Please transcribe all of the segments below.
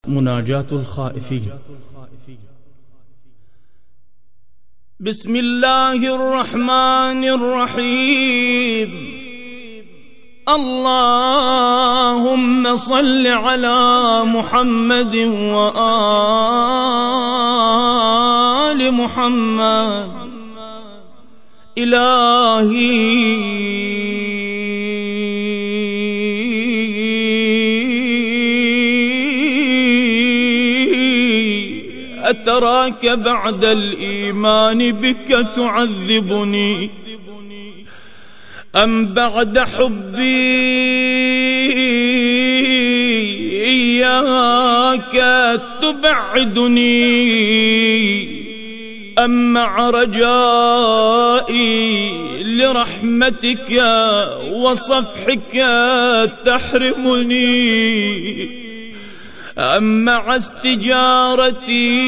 مناجاة الخائفين. بسم الله الرحمن الرحيم. اللهم صل على محمد وآل محمد. إلهي أتراك بعد الإيمان بك تعذبني أم بعد حبي إياك تبعدني أم مع رجائي لرحمتك وصفحك تحرمني أم مع استجارتي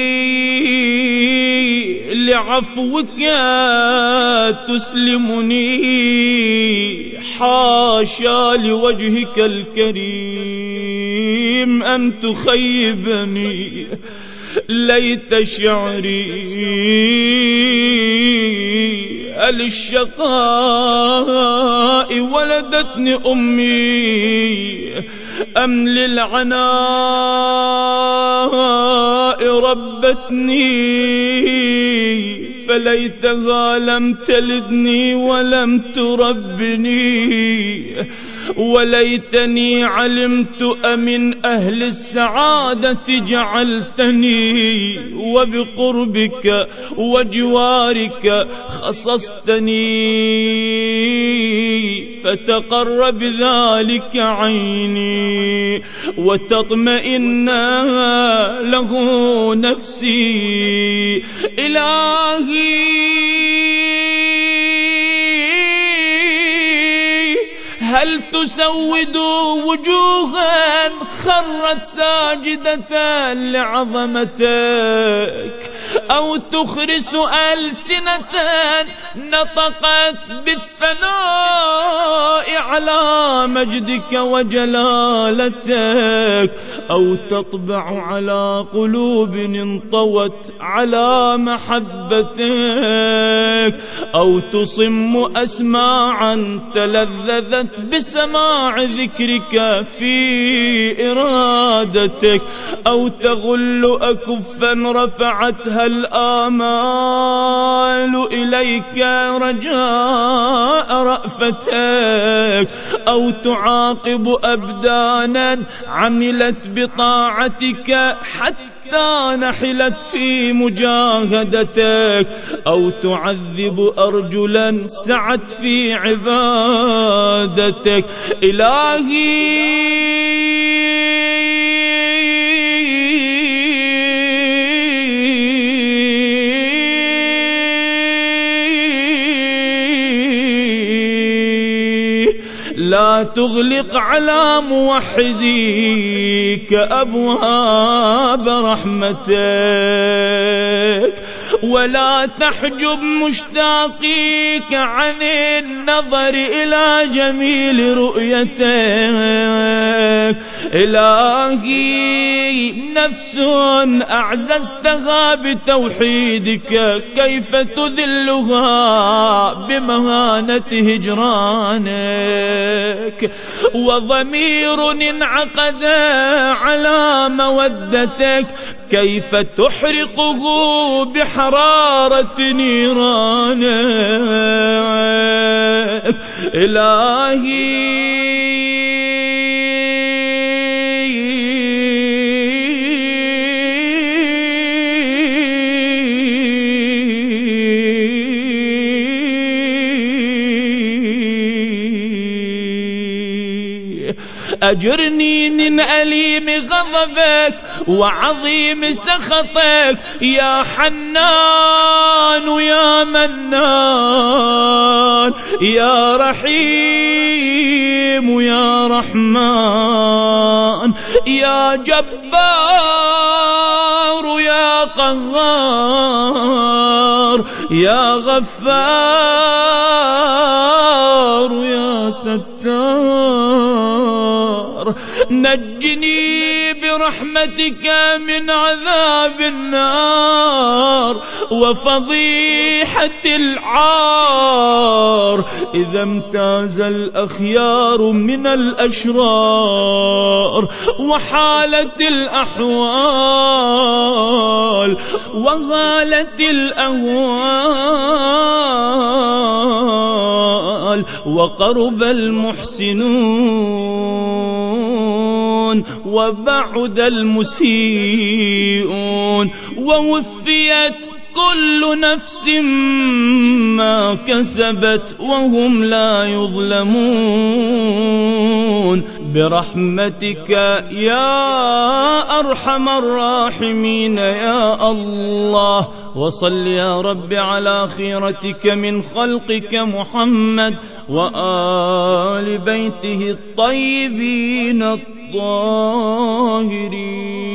لعفوك تسلمني. حاشا لوجهك الكريم أن تخيبني. ليت شعري للشقاء ولدتني أمي أم للعناء ربتني. فليتها لم تلدني ولم تربني. وليتني علمت أمن أهل السعادة جعلتني وبقربك وجوارك خصصتني. فتقر بذلك عيني وتطمئن له نفسي. إلهي هل تسود وجوها خرت ساجدة لعظمتك أو تخرس ألسنة نطقت بالثناء على مجدك وجلالتك أو تطبع على قلوب انطوت على محبتك أو تصم أسماعا تلذذت بسماع ذكرك في إرادتك أو تغل أكفا رفعتها الآمال إليك رجاء رأفتك أو تعاقب أبدانا عملت بطاعتك حتى نحلت في مجاهدتك أو تعذب أرجلا سعت في عبادتك. إلهي لا تغلق على موحديك أبواب رحمتك ولا تحجب مشتاقيك عن النظر إلى جميل رؤيتك. إلهي نفس أعززتها بتوحيدك كيف تذلها بمهانة هجرانك. وضمير انعقد على مودتك كيف تحرقه بحرارة نيرانك. إلهي أجرني من أليم غضبك وعظيم سخطك يا حنان يا منان يا رحيم يا رحمن يا جبار يا قهار يا غفار يا ستار. نجني برحمتك من عذاب النار وفضيحة العار إذا امتاز الأخيار من الأشرار وحالت الأحوال وغالت الأهوال وقرب المحسنون وبعد المسيئون ووفيت كل نفس ما كسبت وهم لا يظلمون برحمتك يا أرحم الراحمين يا الله. وصل يا رب على خيرتك من خلقك محمد وآل بيته الطيبين الطاهرين.